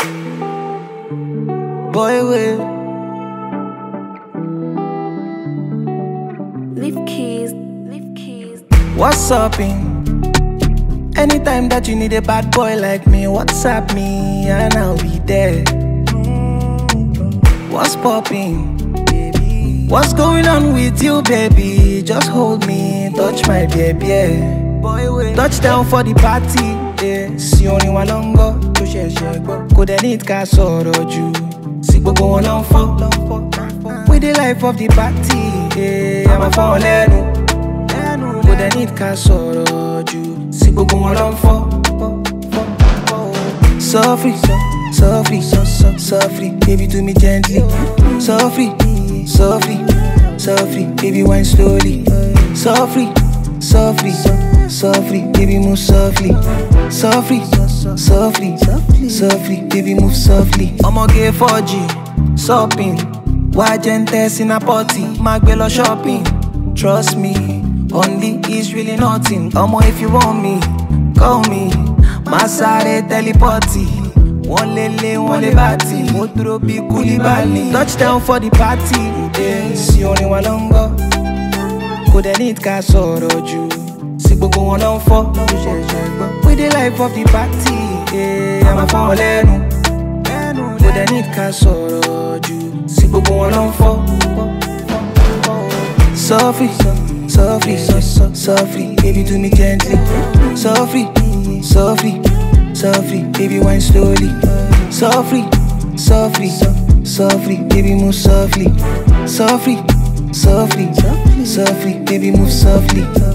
Boy, wait. Leave keys, leave keys. What's up, in? Anytime that you need a bad boy like me, WhatsApp me and I'll be there. What's popping? What's going on with you, baby? Just hold me, touch my baby, yeah. Touchdown for the party, yeah. See only one longer, to share. Could I need car sọ̀rọ̀ jù? See gbogbo wọn lọ ń fọ́. With the life of the party, yeah. I'm a phone lẹ́nu. Could I need car sọ̀rọ̀ jù? See gbogbo wọn lọ ń fọ́. Softly, softly, softly, baby do me gently. Softly, softly, softly, baby wine slowly. Softly, softly, softly, baby move softly. Softly, softly, softly, baby move softly. I'ma get 4G, shopping. Why gentes in a party? Magbelo shopping. Trust me, only is really nothing. I'ma if you want me, call me. Masare teleporty. One lele, one lebati. Motro bi Koulibaly. Touchdown for the party. Yeah, see only one longer. Could I need car sọ̀rọ̀ jù? See gbogbo wọn lọ ń fọ́. With the life of the party. Yeah, I'm a phone lẹ́nu. Could I need car sọ̀rọ̀ jù? See gbogbo wọn lọ ń fọ́. Softly, softly, softly, baby do me gently. Softly, softly, softly, baby wine slowly. Softly, softly, softly, baby move softly. Softly, softly, softly, baby move softly.